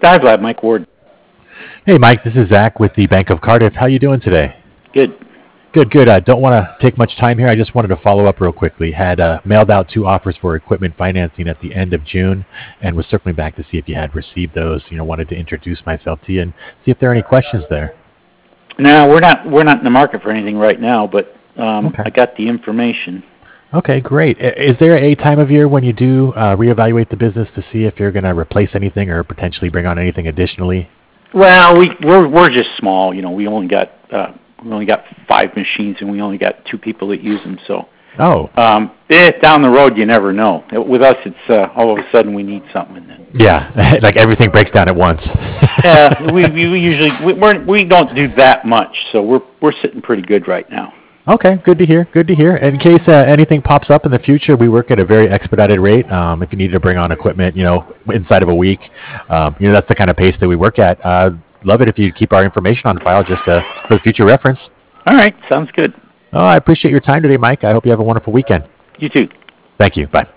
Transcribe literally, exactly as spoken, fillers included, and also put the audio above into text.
Dive Lab, Mike Ward. Hey, Mike, this is Zach with the Bank of Cardiff. How you doing today? Good. Good, good. I don't want to take much time here. I just wanted to follow up real quickly. Had uh, mailed out two offers for equipment financing at the end of June and was circling back to see if you had received those. You know, wanted to introduce myself to you and see if there are any questions there. No, we're not we're not in the market for anything right now, but um, Okay. I got the information. Okay, great. I- Is there a time of year when you do uh, reevaluate the business to see if you're going to replace anything or potentially bring on anything additionally? Well, we we're we're just small. You know, we only got uh, we only got five machines, and we only got two people that use them. So Oh, um, eh, down the road, you never know. With us, it's uh, all of a sudden we need something, and then yeah, like everything breaks down at once. uh, we, we we usually we we're, we don't do that much, so we're we're sitting pretty good right now. Okay, good to hear. Good to hear. In case uh, anything pops up in the future, we work at a very expedited rate. Um, if you need to bring on equipment, you know, inside of a week, um, you know, that's the kind of pace that we work at. Uh, love it if you keep our information on file just uh, for future reference. All right, sounds good. Oh, I appreciate your time today, Mike. I hope you have a wonderful weekend. You too. Thank you. Bye.